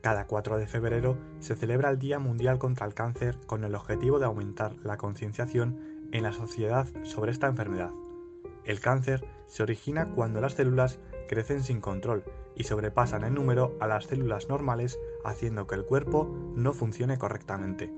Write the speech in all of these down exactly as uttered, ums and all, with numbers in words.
Cada cuatro de febrero se celebra el Día Mundial contra el Cáncer con el objetivo de aumentar la concienciación en la sociedad sobre esta enfermedad. El cáncer se origina cuando las células crecen sin control y sobrepasan en número a las células normales, haciendo que el cuerpo no funcione correctamente.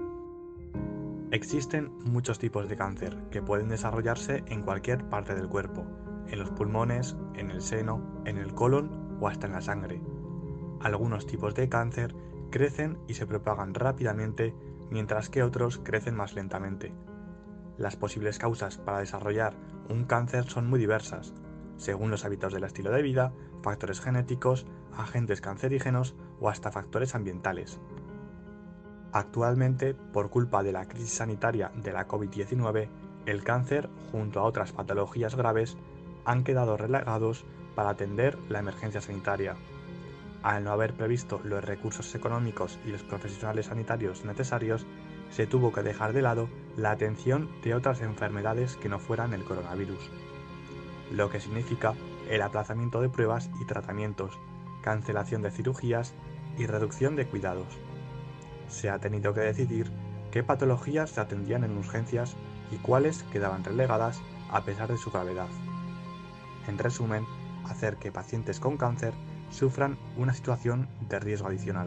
Existen muchos tipos de cáncer que pueden desarrollarse en cualquier parte del cuerpo, en los pulmones, en el seno, en el colon o hasta en la sangre. Algunos tipos de cáncer crecen y se propagan rápidamente, mientras que otros crecen más lentamente. Las posibles causas para desarrollar un cáncer son muy diversas, según los hábitos del estilo de vida, factores genéticos, agentes cancerígenos o hasta factores ambientales. Actualmente, por culpa de la crisis sanitaria de la COVID diecinueve, el cáncer, junto a otras patologías graves, han quedado relegados para atender la emergencia sanitaria. Al no haber previsto los recursos económicos y los profesionales sanitarios necesarios, se tuvo que dejar de lado la atención de otras enfermedades que no fueran el coronavirus, lo que significa el aplazamiento de pruebas y tratamientos, cancelación de cirugías y reducción de cuidados. Se ha tenido que decidir qué patologías se atendían en urgencias y cuáles quedaban relegadas a pesar de su gravedad. En resumen, hacer que pacientes con cáncer sufran una situación de riesgo adicional.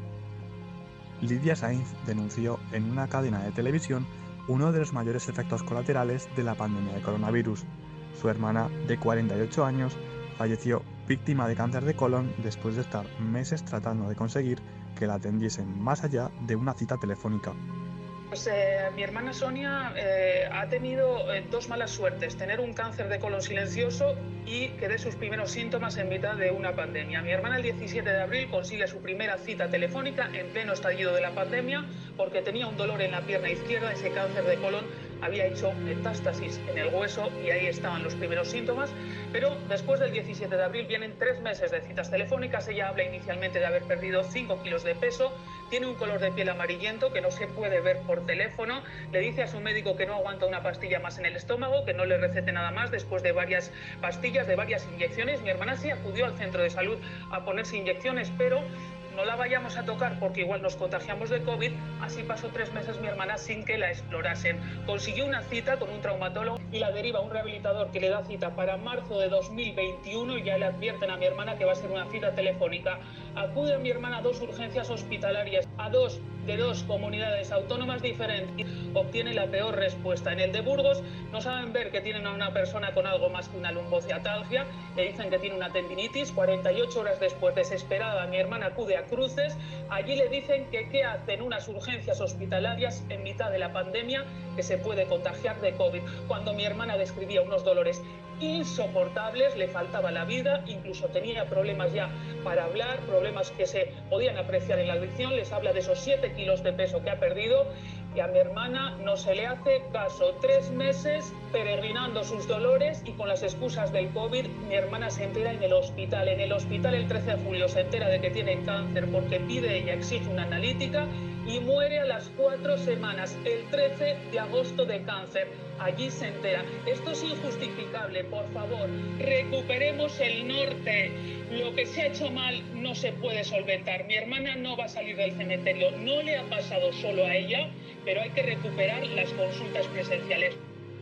Lidia Sainz denunció en una cadena de televisión uno de los mayores efectos colaterales de la pandemia de coronavirus. Su hermana, de cuarenta y ocho años, falleció víctima de cáncer de colon después de estar meses tratando de conseguir que la atendiesen más allá de una cita telefónica. Pues eh, mi hermana Sonia eh, ha tenido eh, dos malas suertes, tener un cáncer de colon silencioso y que dé sus primeros síntomas en mitad de una pandemia. Mi hermana el diecisiete de abril consigue su primera cita telefónica en pleno estallido de la pandemia porque tenía un dolor en la pierna izquierda. Ese cáncer de colon había hecho metástasis en el hueso y ahí estaban los primeros síntomas, pero después del diecisiete de abril vienen tres meses de citas telefónicas. Ella habla inicialmente de haber perdido cinco kilos de peso, tiene un color de piel amarillento que no se puede ver por teléfono, le dice a su médico que no aguanta una pastilla más en el estómago, que no le recete nada más después de varias pastillas, de varias inyecciones. Mi hermana sí acudió al centro de salud a ponerse inyecciones, pero no la vayamos a tocar porque igual nos contagiamos de COVID. Así pasó tres meses mi hermana sin que la explorasen. Consiguió una cita con un traumatólogo y la deriva a un rehabilitador que le da cita para marzo de dos mil veintiuno y ya le advierten a mi hermana que va a ser una cita telefónica. Acude a mi hermana a dos urgencias hospitalarias, a dos de dos comunidades autónomas diferentes. Obtiene la peor respuesta. En el de Burgos no saben ver que tienen a una persona con algo más que una lumbociatalgia, le dicen que tiene una tendinitis. cuarenta y ocho horas después, desesperada, mi hermana acude a Cruces. Allí le dicen que qué hacen unas urgencias hospitalarias en mitad de la pandemia, que se puede contagiar de COVID. Cuando mi hermana describía unos dolores insoportables, le faltaba la vida, incluso tenía problemas ya para hablar, problemas que se podían apreciar en la audición. Les habla de esos siete kilos de peso que ha perdido y a mi hermana no se le hace caso. Tres meses peregrinando sus dolores y con las excusas del COVID, mi hermana se entera en el hospital. En el hospital el trece de julio se entera de que tiene cáncer porque pide, ella exige una analítica y muere a las cuatro semanas, el trece de agosto de cáncer. Allí se entera. Esto es injustificable, por favor. Recuperemos el norte. Lo que se ha hecho mal no se puede solventar. Mi hermana no va a salir del cementerio. No le ha pasado solo a ella, pero hay que recuperar las consultas presenciales.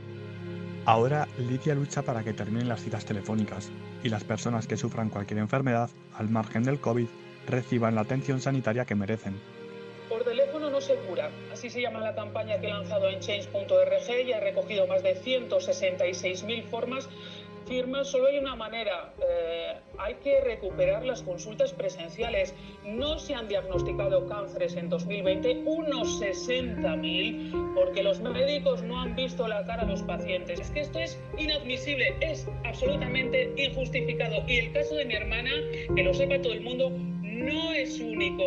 Ahora Lidia lucha para que terminen las citas telefónicas y las personas que sufran cualquier enfermedad, al margen del COVID, reciban la atención sanitaria que merecen. Por teléfono no se cura, así se llama la campaña que he lanzado en change punto org y ha recogido más de ciento sesenta y seis mil formas, firmas. Solo hay una manera, eh, hay que recuperar las consultas presenciales. No se han diagnosticado cánceres en dos mil veinte, unos sesenta mil, porque los médicos no han visto la cara a los pacientes. Es que esto es inadmisible, es absolutamente injustificado. Y el caso de mi hermana, que lo sepa todo el mundo, no es único.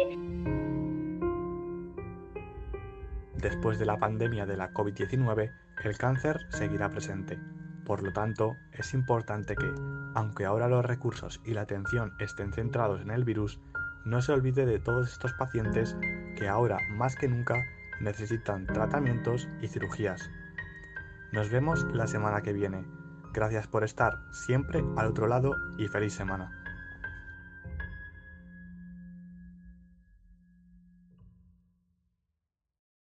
Después de la pandemia de la COVID diecinueve, el cáncer seguirá presente. Por lo tanto, es importante que, aunque ahora los recursos y la atención estén centrados en el virus, no se olvide de todos estos pacientes que ahora más que nunca necesitan tratamientos y cirugías. Nos vemos la semana que viene. Gracias por estar siempre al otro lado y feliz semana.